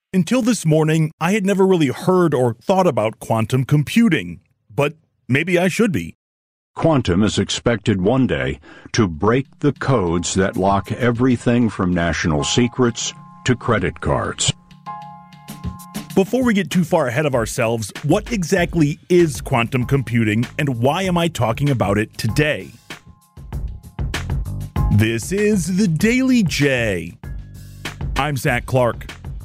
Until this morning, I had never really heard or thought about quantum computing, but maybe I should be. Quantum is expected one day to break the codes that lock everything from national secrets to credit cards. Before we get too far ahead of ourselves, what exactly is quantum computing and why am I talking about it today? This is the Daily J. I'm Zach Clark.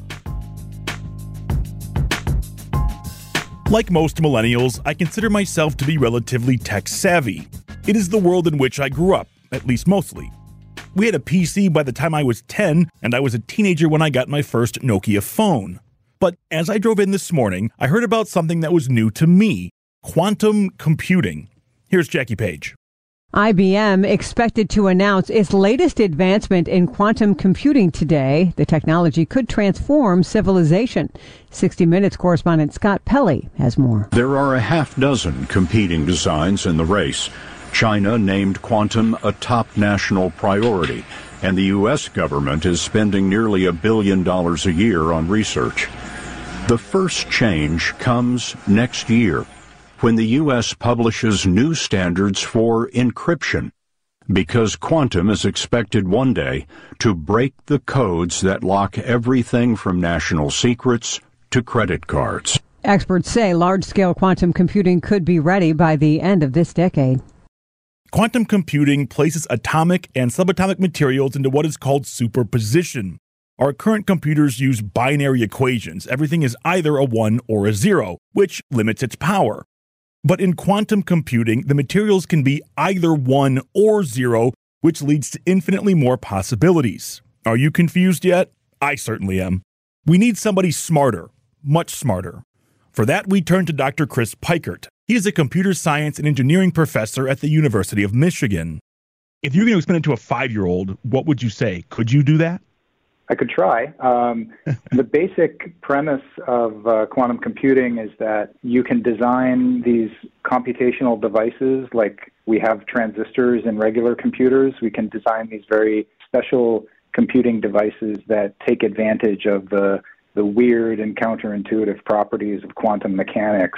Like most millennials, I consider myself to be relatively tech-savvy. It is the world in which I grew up, at least mostly. We had a PC by the time I was 10, and I was a teenager when I got my first Nokia phone. But as I drove in this morning, I heard about something that was new to me: quantum computing. Here's Jackie Page. IBM expected to announce its latest advancement in quantum computing today. The technology could transform civilization. 60 Minutes correspondent Scott Pelley has more. There are a half dozen competing designs in the race. China named quantum a top national priority, and the U.S. government is spending nearly $1 billion a year on research. The first change comes next year, when the U.S. publishes new standards for encryption, because quantum is expected one day to break the codes that lock everything from national secrets to credit cards. Experts say large-scale quantum computing could be ready by the end of this decade. Quantum computing places atomic and subatomic materials into what is called superposition. Our current computers use binary equations. Everything is either a 1 or a 0, which limits its power. But in quantum computing, the materials can be either 1 or 0, which leads to infinitely more possibilities. Are you confused yet? I certainly am. We need somebody smarter, much smarter. For that, we turn to Dr. Chris Peikert. He is a computer science and engineering professor at the University of Michigan. If you're going to explain it to a 5-year-old, what would you say? Could you do that? I could try. The basic premise of quantum computing is that you can design these computational devices like we have transistors in regular computers. We can design these very special computing devices that take advantage of the weird and counterintuitive properties of quantum mechanics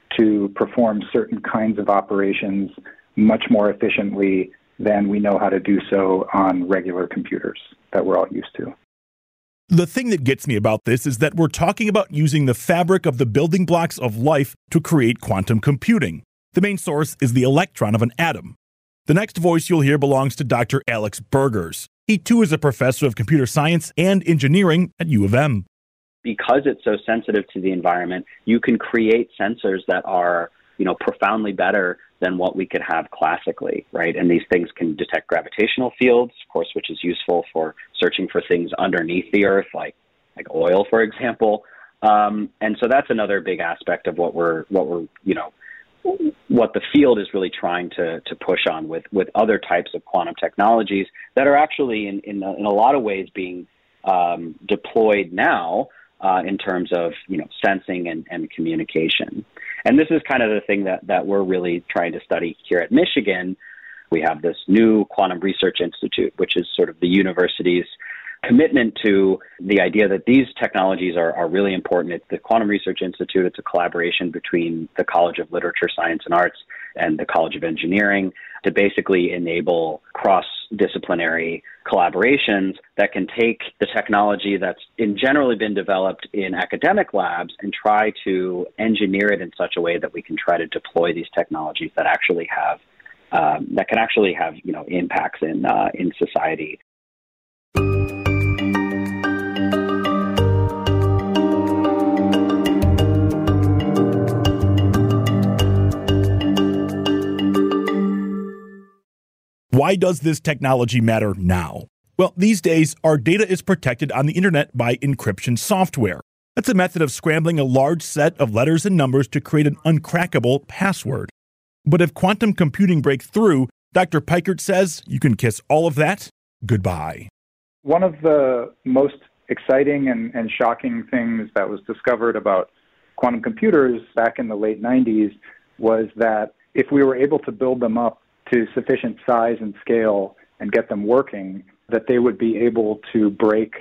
to perform certain kinds of operations much more efficiently than we know how to do so on regular computers that we're all used to. The thing that gets me about this is that we're talking about using the fabric of the building blocks of life to create quantum computing. The main source is the electron of an atom. The next voice you'll hear belongs to Dr. Alex Burgers. He too is a professor of computer science and engineering at U of M. Because it's so sensitive to the environment, you can create sensors that are, profoundly better than what we could have classically, right? And these things can detect gravitational fields, of course, which is useful for searching for things underneath the Earth, like oil, for example. And so that's another big aspect of what the field is really trying to push on with other types of quantum technologies that are actually in a lot of ways being deployed now in terms of sensing and communication. And this is kind of the thing that we're really trying to study here at Michigan. We have this new Quantum Research Institute, which is sort of the university's commitment to the idea that these technologies are really important. It's the Quantum Research Institute. It's a collaboration between the College of Literature, Science, and Arts and the College of Engineering to basically enable cross-disciplinary collaborations that can take the technology that's generally been developed in academic labs and try to engineer it in such a way that we can try to deploy these technologies that actually have impacts in society. Why does this technology matter now? Well, these days, our data is protected on the internet by encryption software. That's a method of scrambling a large set of letters and numbers to create an uncrackable password. But if quantum computing breaks through, Dr. Peikert says you can kiss all of that goodbye. One of the most exciting and shocking things that was discovered about quantum computers back in the late 90s was that if we were able to build them up to sufficient size and scale and get them working, that they would be able to break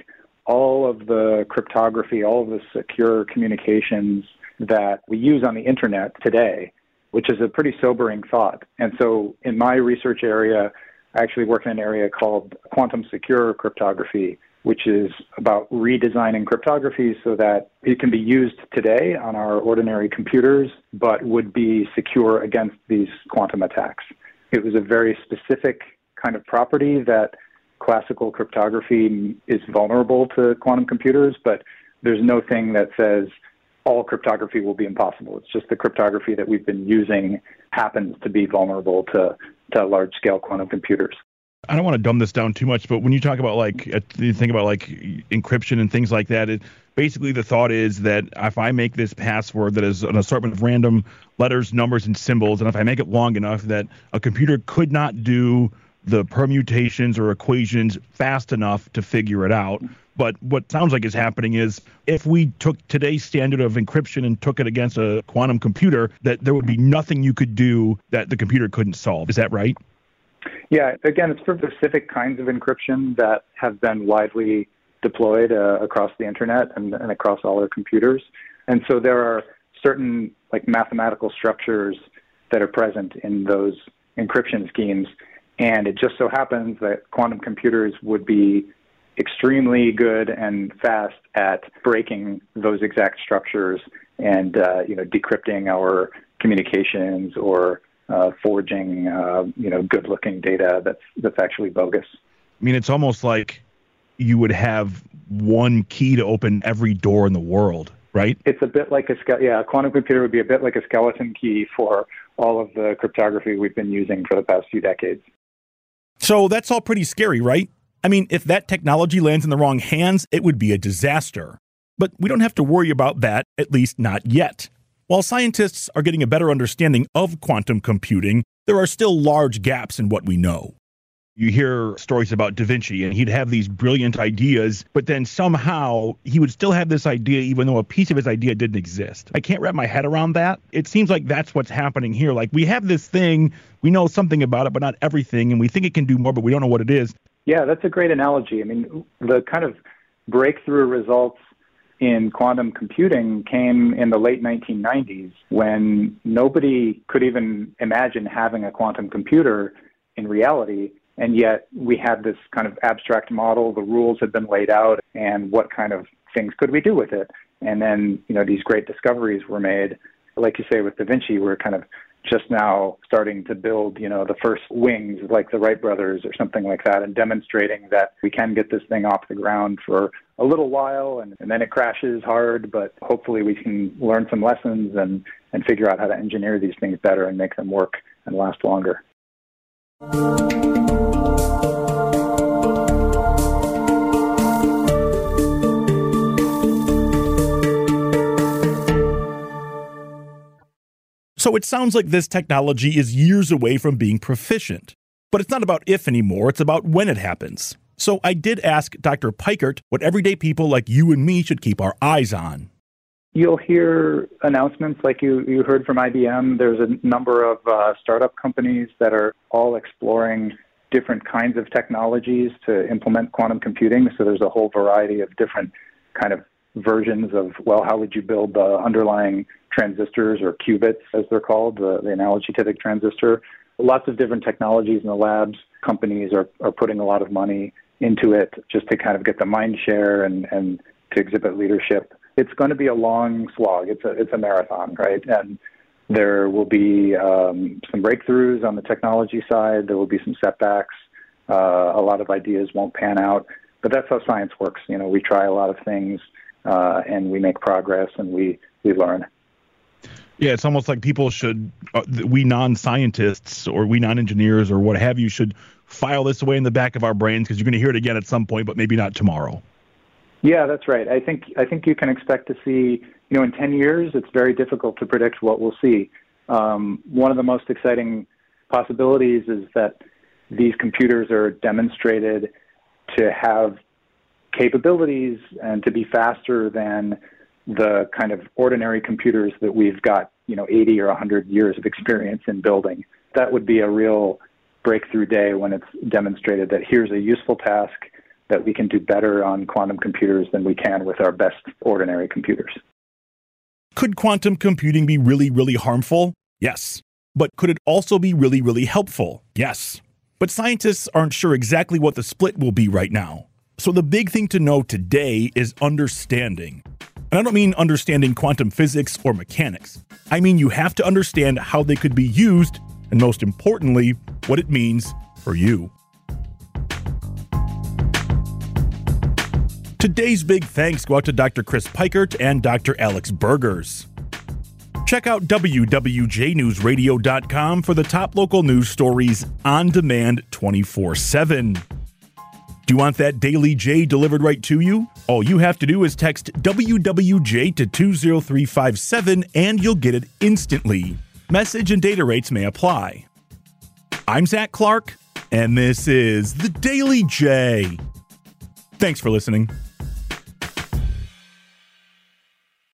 all of the cryptography, all of the secure communications that we use on the internet today, which is a pretty sobering thought. And so in my research area, I actually work in an area called quantum secure cryptography, which is about redesigning cryptography so that it can be used today on our ordinary computers, but would be secure against these quantum attacks. It was a very specific kind of property that classical cryptography is vulnerable to quantum computers, but there's no thing that says all cryptography will be impossible. It's just the cryptography that we've been using happens to be vulnerable to large-scale quantum computers. I don't want to dumb this down too much, but when you talk about you think about encryption and things like that, basically the thought is that if I make this password that is an assortment of random letters, numbers, and symbols, and if I make it long enough, that a computer could not do the permutations or equations fast enough to figure it out. But what sounds like is happening is if we took today's standard of encryption and took it against a quantum computer, that there would be nothing you could do that the computer couldn't solve. Is that right? Yeah, again, it's for specific kinds of encryption that have been widely deployed across the internet and across all our computers. And so there are certain mathematical structures that are present in those encryption schemes. And it just so happens that quantum computers would be extremely good and fast at breaking those exact structures and decrypting our communications or forging good-looking data that's actually bogus. I mean, it's almost like you would have one key to open every door in the world, right? It's a bit like a quantum computer would be a bit like a skeleton key for all of the cryptography we've been using for the past few decades. So that's all pretty scary, right? I mean, if that technology lands in the wrong hands, it would be a disaster. But we don't have to worry about that, at least not yet. While scientists are getting a better understanding of quantum computing, there are still large gaps in what we know. You hear stories about Da Vinci, and he'd have these brilliant ideas, but then somehow he would still have this idea even though a piece of his idea didn't exist. I can't wrap my head around that. It seems like that's what's happening here. Like, we have this thing, we know something about it, but not everything, and we think it can do more, but we don't know what it is. Yeah, that's a great analogy. I mean, the kind of breakthrough results in quantum computing came in the late 1990s when nobody could even imagine having a quantum computer in reality. And yet we had this kind of abstract model, the rules had been laid out, and what kind of things could we do with it? And then, these great discoveries were made. Like you say, with Da Vinci, we're kind of just now starting to build, the first wings like the Wright brothers or something like that, and demonstrating that we can get this thing off the ground for a little while and then it crashes hard, but hopefully we can learn some lessons and figure out how to engineer these things better and make them work and last longer. So it sounds like this technology is years away from being proficient. But it's not about if anymore, it's about when it happens. So I did ask Dr. Peikert what everyday people like you and me should keep our eyes on. You'll hear announcements like you heard from IBM. There's a number of startup companies that are all exploring different kinds of technologies to implement quantum computing. So there's a whole variety of different kind of versions of, how would you build the underlying transistors, or qubits as they're called, the analogy to the transistor. Lots of different technologies in the labs. Companies are putting a lot of money into it just to kind of get the mind share and to exhibit leadership. It's going to be a long slog. It's a marathon, right? And there will be some breakthroughs on the technology side. There will be some setbacks. A lot of ideas won't pan out. But that's how science works. We try a lot of things and we make progress and we learn. Yeah, it's almost like people should, we non-scientists or we non-engineers or what have you, should file this away in the back of our brains because you're going to hear it again at some point, but maybe not tomorrow. Yeah, that's right. I think you can expect to see, in 10 years, it's very difficult to predict what we'll see. One of the most exciting possibilities is that these computers are demonstrated to have capabilities and to be faster than the kind of ordinary computers that we've got, 80 or 100 years of experience in building. That would be a real breakthrough day when it's demonstrated that here's a useful task that we can do better on quantum computers than we can with our best ordinary computers. Could quantum computing be really, really harmful? Yes. But could it also be really, really helpful? Yes. But scientists aren't sure exactly what the split will be right now. So the big thing to know today is understanding. And I don't mean understanding quantum physics or mechanics. I mean you have to understand how they could be used, and most importantly, what it means for you. Today's big thanks go out to Dr. Chris Peikert and Dr. Alex Burgers. Check out WWJNewsRadio.com for the top local news stories on demand 24/7. Do you want that Daily J delivered right to you? All you have to do is text WWJ to 20357 and you'll get it instantly. Message and data rates may apply. I'm Zach Clark, and this is the Daily J. Thanks for listening.